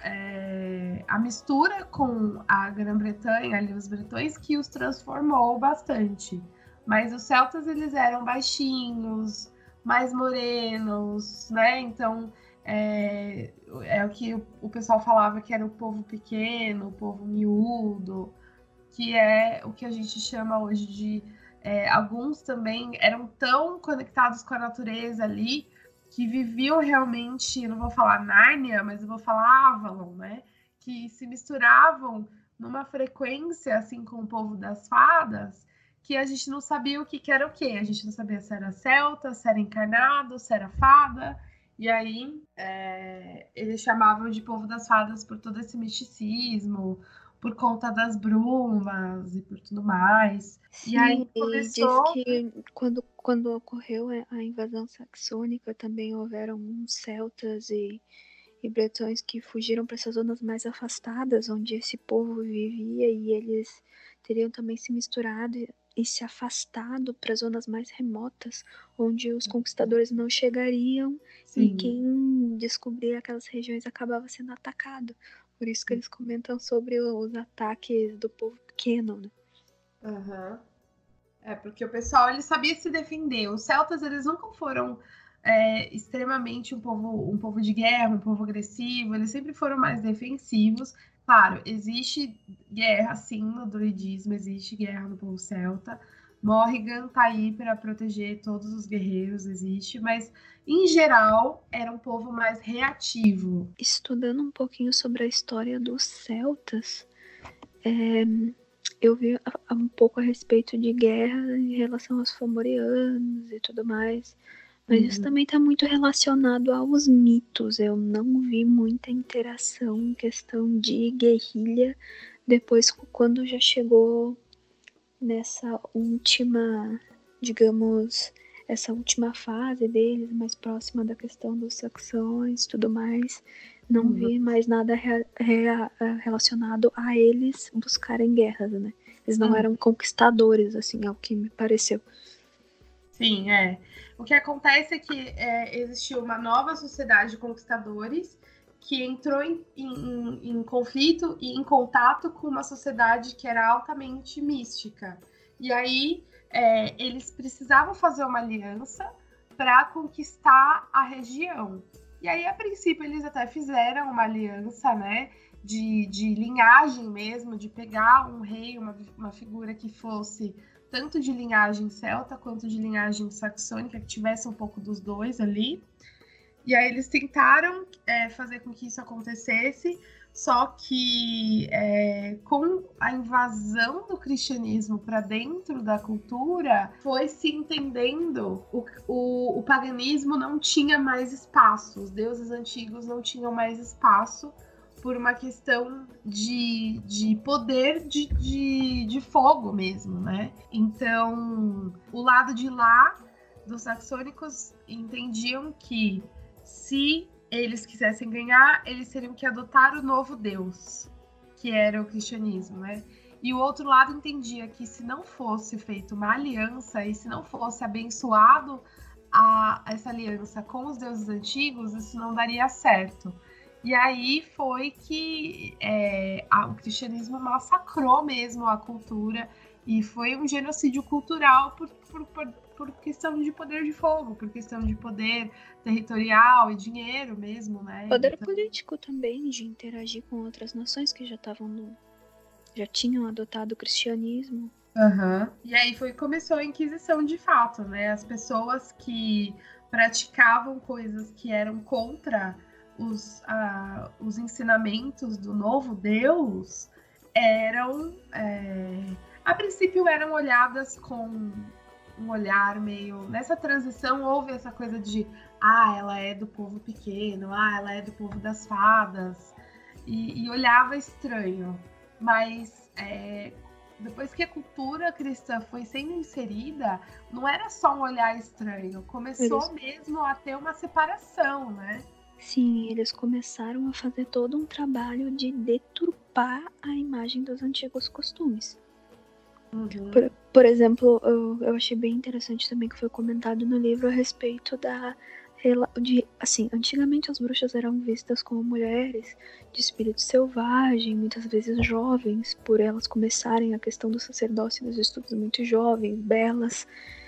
É, a mistura com a Grã-Bretanha, ali os bretões, que os transformou bastante. Mas os celtas, eles eram baixinhos, mais morenos, né? Então, é, é o que o pessoal falava que era o povo pequeno, o povo miúdo, que é o que a gente chama hoje de... É, alguns também eram tão conectados com a natureza ali, que viviam realmente, não vou falar Nárnia, mas eu vou falar Avalon, né? Que se misturavam numa frequência, assim, com o povo das fadas, que a gente não sabia o que, que era o quê. A gente não sabia se era celta, se era encarnado, se era fada. E aí, é, eles chamavam de povo das fadas por todo esse misticismo, por conta das brumas e por tudo mais. Sim, e aí começou... diz que quando, quando ocorreu a invasão saxônica, também houveram uns celtas e, e bretões que fugiram para essas zonas mais afastadas, onde esse povo vivia, e eles teriam também se misturado e, e se afastado para zonas mais remotas, onde os conquistadores não chegariam. Sim. E quem descobria aquelas regiões acabava sendo atacado. Por isso que eles comentam sobre os ataques do povo pequeno, né? Uhum. É, porque o pessoal, ele sabia se defender. Os celtas, eles nunca foram é, extremamente um povo, um povo de guerra, um povo agressivo. Eles sempre foram mais defensivos. Claro, existe guerra, sim, no druidismo. Existe guerra no povo celta. Morrigan tá aí para proteger todos os guerreiros, existe. Mas, em geral, era um povo mais reativo. Estudando um pouquinho sobre a história dos celtas, é, eu vi um pouco a respeito de guerra em relação aos fomorianos e tudo mais, mas uhum. Isso também está muito relacionado aos mitos. Eu não vi muita interação em questão de guerrilha depois, quando já chegou nessa última, digamos, essa última fase deles, mais próxima da questão dos saxões e tudo mais. Não uhum. vi mais nada rea, rea, relacionado a eles buscarem guerras, né? Eles não uhum. eram conquistadores, assim, ao que me pareceu. Sim, é. O que acontece é que é, existiu uma nova sociedade de conquistadores que entrou em, em, em conflito e em contato com uma sociedade que era altamente mística. E aí, é, eles precisavam fazer uma aliança para conquistar a região. E aí, a princípio, eles até fizeram uma aliança, né? de, de linhagem mesmo, de pegar um rei, uma, uma figura que fosse tanto de linhagem celta quanto de linhagem saxônica, que tivesse um pouco dos dois ali. E aí eles tentaram é, fazer com que isso acontecesse, só que é, com a invasão do cristianismo para dentro da cultura, foi se entendendo o, o, o paganismo não tinha mais espaço, os deuses antigos não tinham mais espaço por uma questão de, de poder de, de, de fogo mesmo, né? Então, o lado de lá dos saxônicos entendiam que se eles quisessem ganhar, eles teriam que adotar o novo Deus, que era o cristianismo, né? E o outro lado entendia que se não fosse feita uma aliança e se não fosse abençoado a, essa aliança com os deuses antigos, isso não daria certo. E aí foi que é, a, o cristianismo massacrou mesmo a cultura e foi um genocídio cultural por, por, por por questão de poder de fogo, por questão de poder territorial e dinheiro mesmo, né? Poder então... político também, de interagir com outras nações que já estavam no... já tinham adotado o cristianismo. Uhum. E aí foi começou a Inquisição de fato, né? As pessoas que praticavam coisas que eram contra os, uh, os ensinamentos do novo Deus eram, é... a princípio eram olhadas com um olhar meio... Nessa transição houve essa coisa de ah, ela é do povo pequeno, ah, ela é do povo das fadas, e, e olhava estranho. Mas é, depois que a cultura cristã foi sendo inserida, não era só um olhar estranho, começou eles... mesmo a ter uma separação, né? Sim, eles começaram a fazer todo um trabalho de deturpar a imagem dos antigos costumes. Uhum. Por, por exemplo, eu, eu achei bem interessante também que foi comentado no livro a respeito da... De, assim, antigamente as bruxas eram vistas como mulheres de espírito selvagem, muitas vezes jovens, por elas começarem a questão do sacerdócio e dos estudos muito jovens, belas.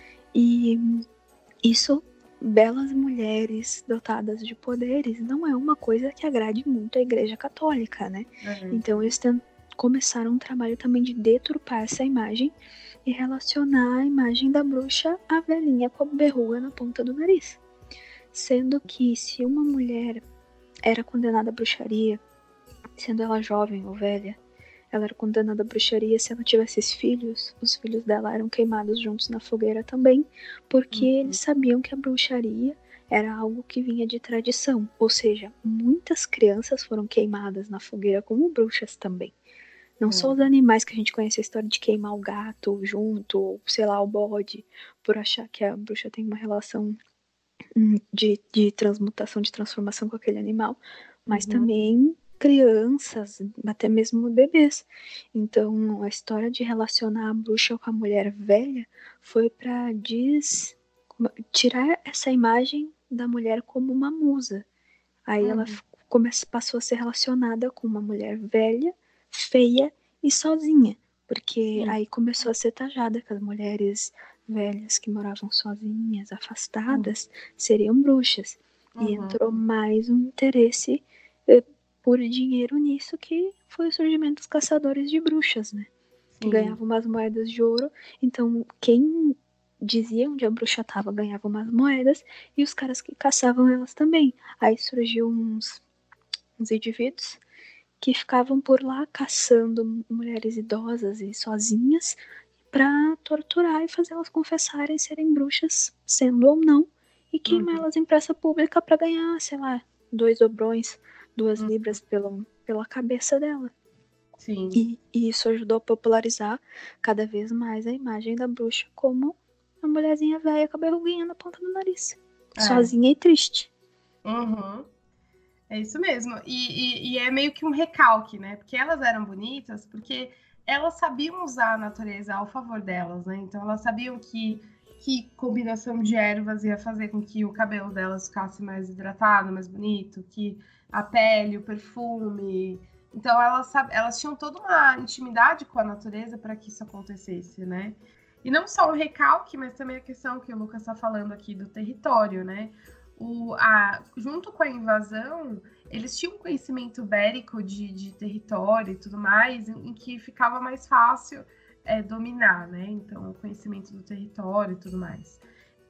E isso, belas mulheres dotadas de poderes, não é uma coisa que agrade muito a Igreja Católica, né? Uhum. Então eles tentam começaram um trabalho também de deturpar essa imagem e relacionar a imagem da bruxa à velhinha com a berruga na ponta do nariz. Sendo que se uma mulher era condenada à bruxaria, sendo ela jovem ou velha, ela era condenada à bruxaria se ela tivesse filhos, os filhos dela eram queimados juntos na fogueira também, porque uhum. eles sabiam que a bruxaria era algo que vinha de tradição, ou seja, muitas crianças foram queimadas na fogueira como bruxas também. Não hum. só os animais que a gente conhece a história de queimar o gato junto, ou sei lá, o bode, por achar que a bruxa tem uma relação de, de transmutação, de transformação com aquele animal, mas uhum. também crianças, até mesmo bebês. Então, a história de relacionar a bruxa com a mulher velha foi para des... tirar essa imagem da mulher como uma musa. Aí uhum. ela come... passou a ser relacionada com uma mulher velha, feia e sozinha, porque uhum. aí começou a ser tajada que as mulheres velhas que moravam sozinhas, afastadas, uhum. seriam bruxas. Uhum. E entrou mais um interesse eh, por dinheiro nisso, que foi o surgimento dos caçadores de bruxas, né? Que uhum. ganhavam umas moedas de ouro. Então, quem dizia onde a bruxa estava ganhava umas moedas, e os caras que caçavam elas também. Aí surgiu uns, uns indivíduos que ficavam por lá caçando mulheres idosas e sozinhas para torturar e fazer elas confessarem serem bruxas, sendo ou não, e queimar uhum. elas em praça pública para ganhar, sei lá, dois obrões, duas uhum. libras pela, pela cabeça dela. Sim. E, e isso ajudou a popularizar cada vez mais a imagem da bruxa como uma mulherzinha velha com a berruguinha na ponta do nariz. É. Sozinha e triste. Uhum. É isso mesmo. E, e, e é meio que um recalque, né? Porque elas eram bonitas, porque elas sabiam usar a natureza ao favor delas, né? Então elas sabiam que, que combinação de ervas ia fazer com que o cabelo delas ficasse mais hidratado, mais bonito, que a pele, o perfume. Então elas, elas tinham toda uma intimidade com a natureza para que isso acontecesse, né? E não só o recalque, mas também a questão que o Lucas está falando aqui do território, né? o, a, junto com a invasão, eles tinham um conhecimento bélico de, de território e tudo mais, em, em que ficava mais fácil é, dominar, né? Então, o conhecimento do território e tudo mais.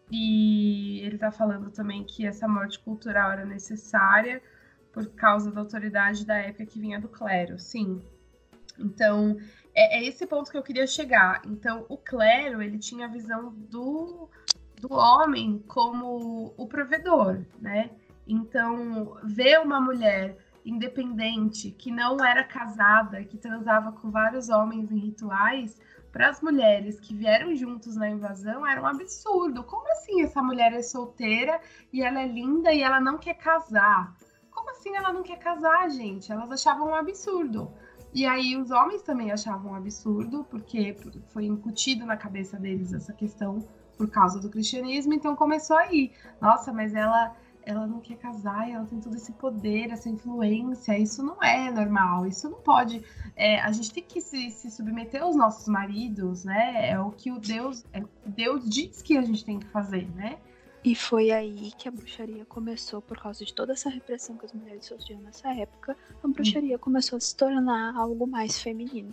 E ele está falando também que essa morte cultural era necessária por causa da autoridade da época que vinha do clero, sim. Então, é, é esse ponto que eu queria chegar. Então, o clero, ele tinha a visão do, do homem como o provedor, né? Então, ver uma mulher independente, que não era casada, que transava com vários homens em rituais, para as mulheres que vieram juntos na invasão, era um absurdo. Como assim essa mulher é solteira e ela é linda e ela não quer casar? Como assim ela não quer casar, gente? Elas achavam um absurdo. E aí os homens também achavam um absurdo, porque foi incutido na cabeça deles essa questão por causa do cristianismo, então começou aí. Nossa, mas ela, ela não quer casar, ela tem todo esse poder, essa influência, isso não é normal, isso não pode... É, a gente tem que se, se submeter aos nossos maridos, né? É o que o Deus, é, Deus diz que a gente tem que fazer, né? E foi aí que a bruxaria começou, por causa de toda essa repressão que as mulheres sofriam nessa época, a bruxaria uhum. começou a se tornar algo mais feminino.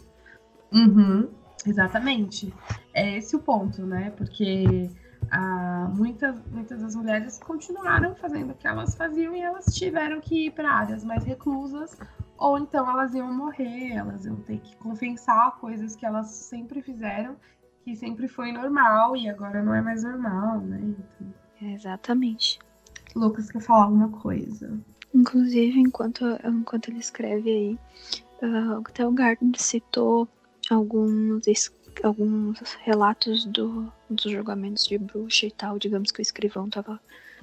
Uhum, exatamente. É esse o ponto, né? Porque ah, muitas, muitas das mulheres continuaram fazendo o que elas faziam e elas tiveram que ir para áreas mais reclusas, ou então elas iam morrer, elas iam ter que compensar coisas que elas sempre fizeram, que sempre foi normal e agora não é mais normal, né? Então... Exatamente. Lucas quer falar alguma coisa. Inclusive, enquanto, enquanto ele escreve aí, uh, o Theo Gardner citou alguns, alguns relatos do, dos julgamentos de bruxa e tal, digamos que o escrivão estava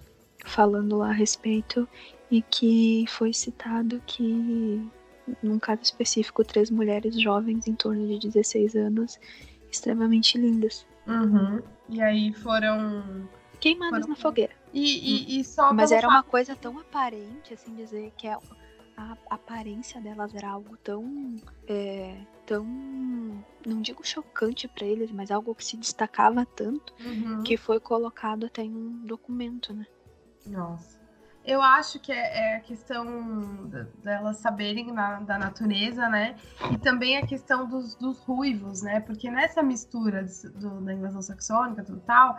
falando lá a respeito, e que foi citado que, num caso específico, três mulheres jovens em torno de dezesseis anos, extremamente lindas. Uhum. E aí foram... queimadas foram... na fogueira. E, e, e só Mas era uma coisa tão aparente, assim dizer, que a, a aparência delas era algo tão, é, tão, não digo chocante para eles, mas algo que se destacava tanto, uhum. que foi colocado até em um documento, né? Nossa. Eu acho que é, é a questão delas saberem na, da natureza, né? E também a questão dos, dos ruivos, né? Porque nessa mistura do, da invasão saxônica e tal...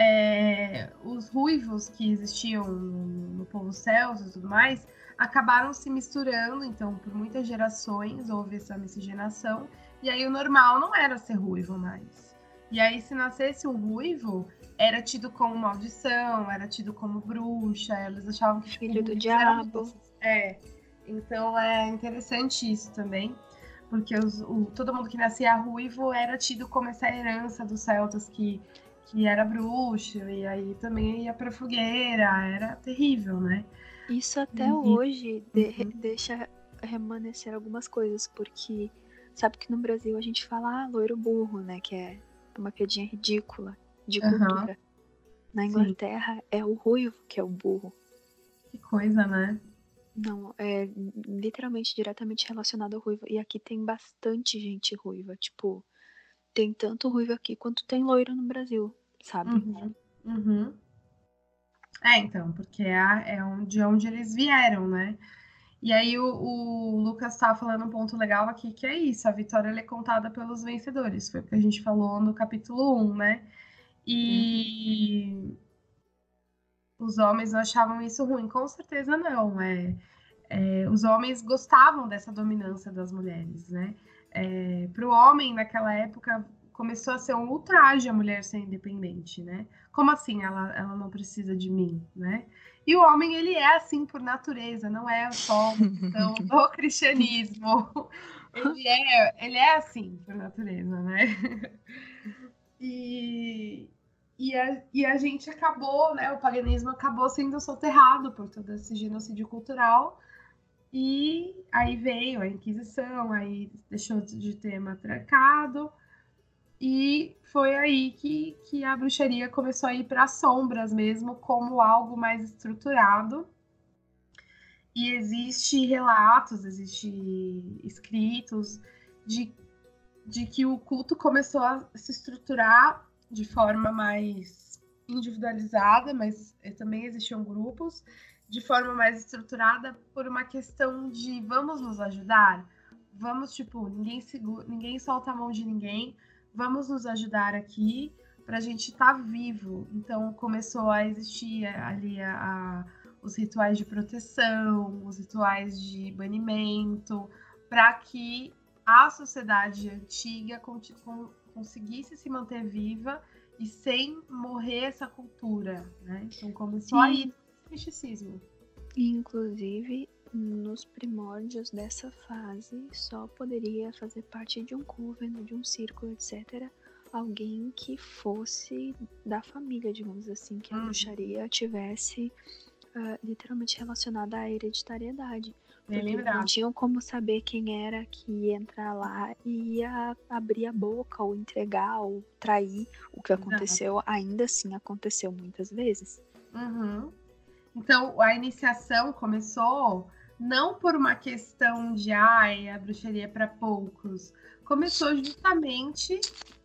É, os ruivos que existiam no, no povo celso e tudo mais acabaram se misturando, então por muitas gerações houve essa miscigenação, e aí o normal não era ser ruivo mais. E aí se nascesse um ruivo, era tido como maldição, era tido como bruxa, eles achavam que filho do diabo. É, então é interessante isso também, porque os, o, todo mundo que nascia ruivo era tido como essa herança dos celtas que que era bruxo, e aí também ia pra fogueira, era terrível, né? Isso até e, hoje de, uhum. deixa remanescer algumas coisas, porque sabe que no Brasil a gente fala ah, loiro burro, né? Que é uma piadinha ridícula de cultura. Uhum. Na Inglaterra Sim. é o ruivo que é o burro. Que coisa, né? Não, é literalmente diretamente relacionado ao ruivo. E aqui tem bastante gente ruiva, tipo... Tem tanto ruivo aqui quanto tem loiro no Brasil, sabe? Uhum, uhum. É, então, porque é, é de onde eles vieram, né? E aí o, o Lucas tá falando um ponto legal aqui, que é isso, a vitória ela é contada pelos vencedores. Foi o que a gente falou no capítulo um, né? E uhum. os homens não achavam isso ruim? Com certeza não. É, é, os homens gostavam dessa dominância das mulheres, né? É, para o homem, naquela época, começou a ser um ultraje a mulher ser independente, né? Como assim ela, ela não precisa de mim, né? E o homem, ele é assim por natureza, não é só então, do cristianismo. Ele é, ele é assim por natureza, né? E, e, a, e a gente acabou, né? O paganismo acabou sendo soterrado por todo esse genocídio cultural. E aí veio a Inquisição, aí deixou de ter matriarcado, e foi aí que, que a bruxaria começou a ir para as sombras mesmo, como algo mais estruturado. E existe relatos, existe escritos de, de que o culto começou a se estruturar de forma mais individualizada, mas também existiam grupos, de forma mais estruturada, por uma questão de vamos nos ajudar, vamos, tipo, ninguém segura, ninguém solta a mão de ninguém, vamos nos ajudar aqui para a gente estar tá vivo. Então começou a existir ali a, a, os rituais de proteção, os rituais de banimento, para que a sociedade antiga conseguisse se manter viva e sem morrer essa cultura, né? Então começou Sim. aí o misticismo. Inclusive, nos primórdios dessa fase, só poderia fazer parte de um coven, de um círculo, etcétera, alguém que fosse da família, digamos assim, que a Hum. bruxaria tivesse uh, literalmente relacionada à hereditariedade. Bem Porque lembrado. não tinham como saber quem era que ia entrar lá e ia abrir a boca, ou entregar, ou trair. O que aconteceu, Exato. ainda assim aconteceu muitas vezes. Uhum. Então, a iniciação começou não por uma questão de ai, a bruxaria é para poucos. Começou justamente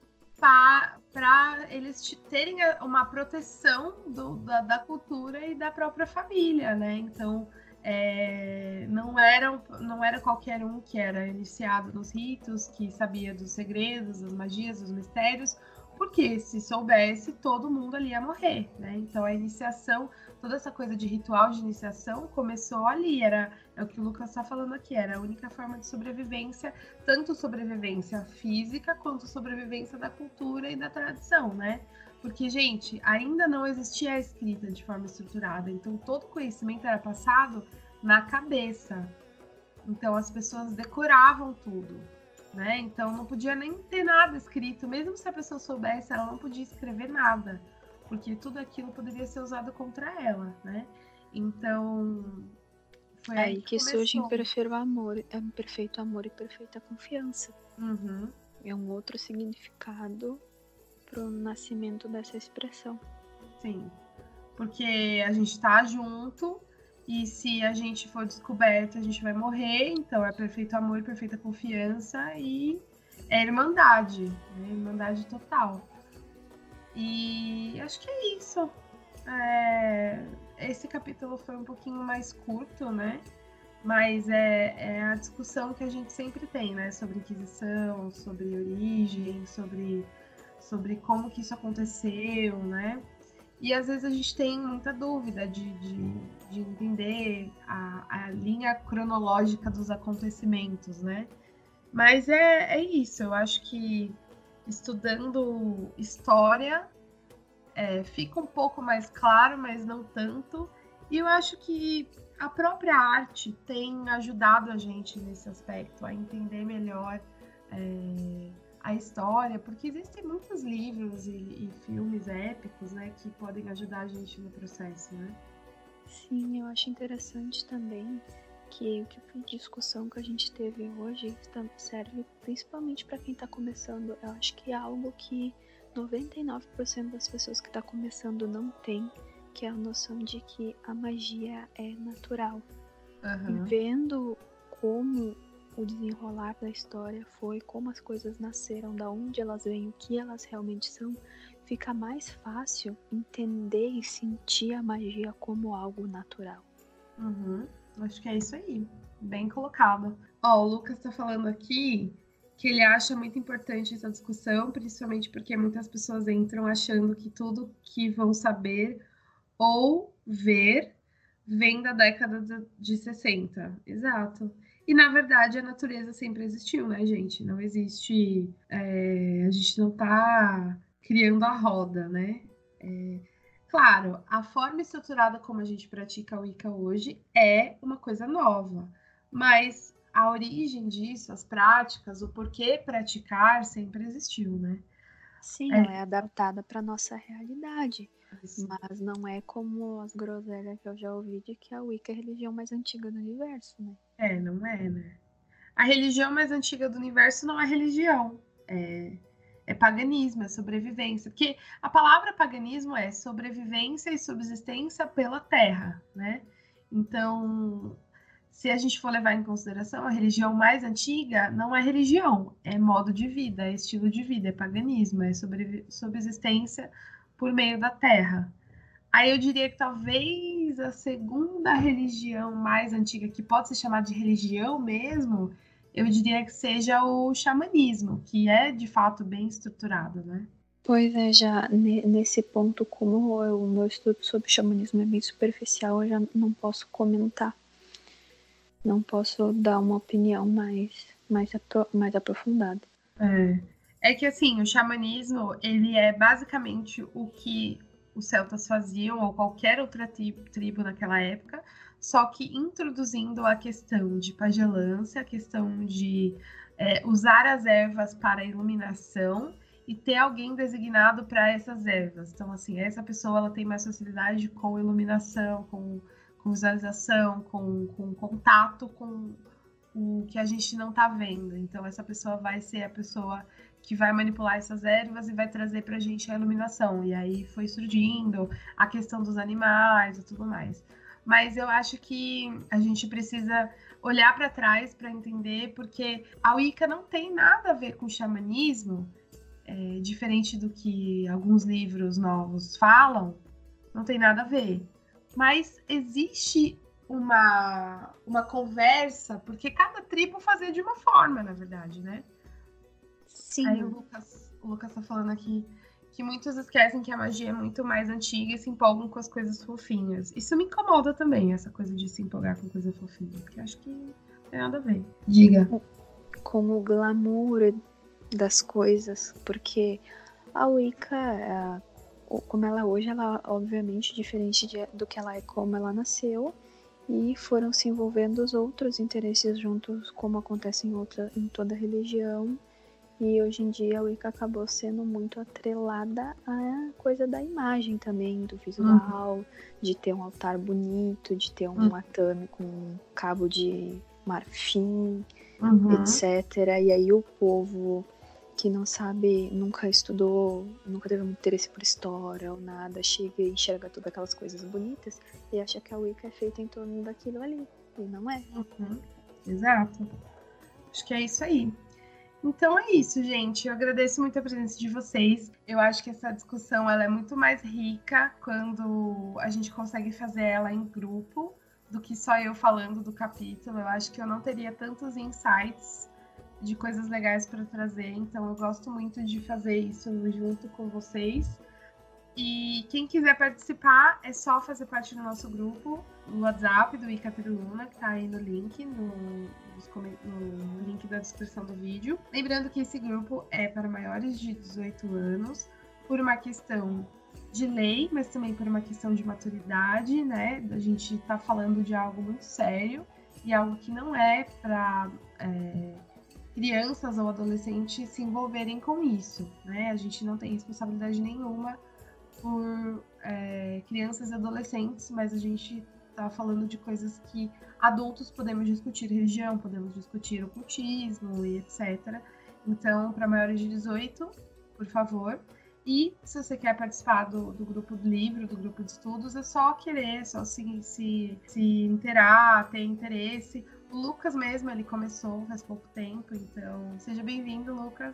para eles terem uma proteção do, da, da cultura e da própria família, né? Então, é, não, era, não era qualquer um que era iniciado nos ritos, que sabia dos segredos, das magias, dos mistérios, porque se soubesse, todo mundo ali ia morrer, né? Então, a iniciação, toda essa coisa de ritual de iniciação começou ali, era é o que o Lucas está falando aqui, era a única forma de sobrevivência, tanto sobrevivência física quanto sobrevivência da cultura e da tradição, né? Porque, gente, ainda não existia a escrita de forma estruturada, então todo o conhecimento era passado na cabeça. Então as pessoas decoravam tudo, né? Então não podia nem ter nada escrito, mesmo se a pessoa soubesse, ela não podia escrever nada, porque tudo aquilo poderia ser usado contra ela, né? Então foi aí, aí que, que começou. surge em perfeito amor, é um perfeito amor e perfeita confiança. Uhum. É um outro significado pro nascimento dessa expressão. Sim, porque a gente tá junto e se a gente for descoberto, a gente vai morrer, então é perfeito amor e perfeita confiança e é irmandade, né? Irmandade total. E acho que é isso. É... Esse capítulo foi um pouquinho mais curto, né? Mas é, é a discussão que a gente sempre tem, né? Sobre Inquisição, sobre origem, sobre, sobre como que isso aconteceu, né? E às vezes a gente tem muita dúvida de, de, de entender a, a linha cronológica dos acontecimentos, né? Mas é, é isso, eu acho que estudando história é, fica um pouco mais claro, mas não tanto. E eu acho que a própria arte tem ajudado a gente nesse aspecto, a entender melhor é, a história, porque existem muitos livros e, e filmes épicos, né, que podem ajudar a gente no processo, né? Sim, eu acho interessante também que o tipo de discussão que a gente teve hoje serve principalmente para quem está começando. Eu acho que é algo que noventa e nove por cento das pessoas que está começando não tem, que é a noção de que a magia é natural. Uhum. E vendo como o desenrolar da história foi, como as coisas nasceram, da onde elas vêm, o que elas realmente são, fica mais fácil entender e sentir a magia como algo natural. Uhum. Acho que é isso aí, bem colocado. Ó, o Lucas tá falando aqui que ele acha muito importante essa discussão, principalmente porque muitas pessoas entram achando que tudo que vão saber ou ver vem da década de sessenta. Exato. E, na verdade, a natureza sempre existiu, né, gente? Não existe... É, a gente não tá criando a roda, né? É, claro, a forma estruturada como a gente pratica a Wicca hoje é uma coisa nova, mas a origem disso, as práticas, o porquê praticar sempre existiu, né? Sim, é. Ela é adaptada para nossa realidade. Isso. Mas não é como as groselhas que eu já ouvi de que a Wicca é a religião mais antiga do universo, né? É, não é, né? A religião mais antiga do universo não é religião, é, é paganismo, é sobrevivência. Porque a palavra paganismo é sobrevivência e subsistência pela terra, né? Então, se a gente for levar em consideração, a religião mais antiga não é religião, é modo de vida, é estilo de vida, é paganismo, é subsistência por meio da terra. Aí eu diria que talvez a segunda religião mais antiga, que pode ser chamada de religião mesmo, eu diria que seja o xamanismo, que é de fato bem estruturado, né? Pois é, já nesse ponto, como o meu estudo sobre xamanismo é bem superficial, eu já não posso comentar. Não posso dar uma opinião mais, mais, apro mais aprofundada. É. é que assim, o xamanismo, ele é basicamente o que os celtas faziam, ou qualquer outra tribo naquela época, só que introduzindo a questão de pagelância, a questão de é, usar as ervas para iluminação e ter alguém designado para essas ervas. Então, assim, essa pessoa ela tem mais facilidade com iluminação, com, com visualização, com, com contato com o que a gente não está vendo. Então, essa pessoa vai ser a pessoa que vai manipular essas ervas e vai trazer para a gente a iluminação. E aí foi surgindo a questão dos animais e tudo mais. Mas eu acho que a gente precisa olhar para trás para entender, porque a Wicca não tem nada a ver com o xamanismo, é, diferente do que alguns livros novos falam, não tem nada a ver. Mas existe uma, uma conversa, porque cada tribo fazia de uma forma, na verdade, né? Sim. Aí o Lucas, o Lucas tá falando aqui que muitos esquecem que a magia é muito mais antiga e se empolgam com as coisas fofinhas. Isso me incomoda também, essa coisa de se empolgar com coisa fofinha, porque acho que não tem nada a ver. Diga. Com o glamour das coisas, porque a Wicca, como ela é hoje, ela é obviamente diferente de, do que ela é como ela nasceu, e foram se envolvendo os outros interesses juntos, como acontece em, outra, em toda religião, e hoje em dia a Wicca acabou sendo muito atrelada à coisa da imagem também, do visual, uhum. de ter um altar bonito, de ter um uhum. atame com um cabo de marfim, uhum. etcétera. E aí o povo que não sabe, nunca estudou, nunca teve muito interesse por história ou nada, chega e enxerga todas aquelas coisas bonitas e acha que a Wicca é feita em torno daquilo ali, e não é. Uhum. Exato. Acho que é isso aí. Então é isso, gente. Eu agradeço muito a presença de vocês. Eu acho que essa discussão ela é muito mais rica quando a gente consegue fazer ela em grupo do que só eu falando do capítulo. Eu acho que eu não teria tantos insights de coisas legais para trazer. Então eu gosto muito de fazer isso junto com vocês. E quem quiser participar, é só fazer parte do nosso grupo, no WhatsApp do Wicca Piruluna, que tá aí no link, no, no link da descrição do vídeo. Lembrando que esse grupo é para maiores de dezoito anos, por uma questão de lei, mas também por uma questão de maturidade, né? A gente tá falando de algo muito sério e algo que não é para é, crianças ou adolescentes se envolverem com isso, né? A gente não tem responsabilidade nenhuma por é, crianças e adolescentes, mas a gente tá falando de coisas que adultos podemos discutir, religião, podemos discutir ocultismo e etcétera. Então, para maiores de dezoito, por favor. E se você quer participar do, do grupo do livro, do grupo de estudos, é só querer, é só se, se, se interar, ter interesse. O Lucas mesmo, ele começou faz pouco tempo, então seja bem-vindo, Lucas.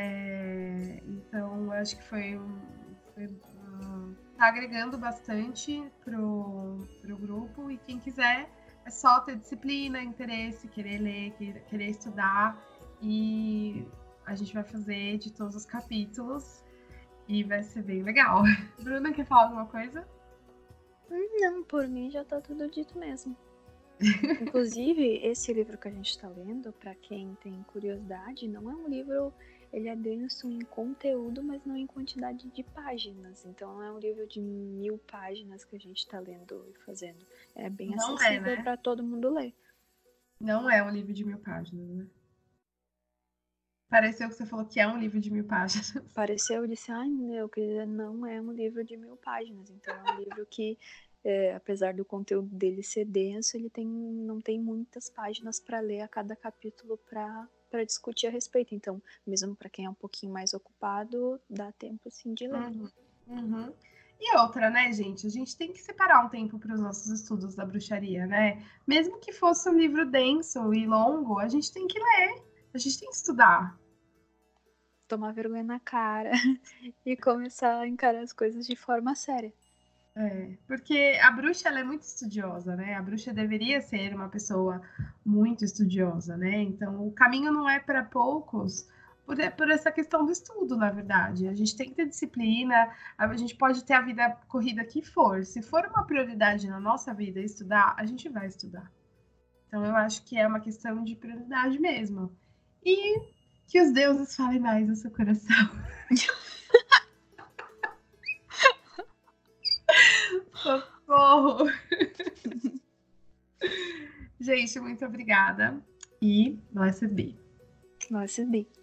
É, então, eu acho que foi um... Foi, tá agregando bastante pro, pro grupo, e quem quiser é só ter disciplina, interesse, querer ler, querer, querer estudar, e a gente vai fazer de todos os capítulos e vai ser bem legal. Bruna, quer falar alguma coisa? Não, por mim já tá tudo dito mesmo. Inclusive, esse livro que a gente tá lendo, pra quem tem curiosidade, não é um livro... Ele é denso em conteúdo, mas não em quantidade de páginas. Então, não é um livro de mil páginas que a gente está lendo e fazendo. É bem não acessível é, né? para todo mundo ler. Não é um livro de mil páginas, né? Pareceu que você falou que é um livro de mil páginas. Pareceu, eu disse, ai meu, querida, não é um livro de mil páginas. Então, é um livro que, é, apesar do conteúdo dele ser denso, ele tem, não tem muitas páginas para ler a cada capítulo para... para discutir a respeito. Então, mesmo para quem é um pouquinho mais ocupado, dá tempo sim de ler. Uhum, uhum. E outra, né, gente? A gente tem que separar um tempo para os nossos estudos da bruxaria, né? Mesmo que fosse um livro denso e longo, a gente tem que ler, a gente tem que estudar. tomar vergonha na cara e começar a encarar as coisas de forma séria. É, porque a bruxa ela é muito estudiosa, né? A bruxa deveria ser uma pessoa muito estudiosa, né? Então, o caminho não é para poucos por, por essa questão do estudo, na verdade. A gente tem que ter disciplina, a gente pode ter a vida corrida que for. Se for uma prioridade na nossa vida estudar, a gente vai estudar. Então, eu acho que é uma questão de prioridade mesmo. E que os deuses falem mais no seu coração. Socorro! Gente, muito obrigada. E blessed be. Blessed be.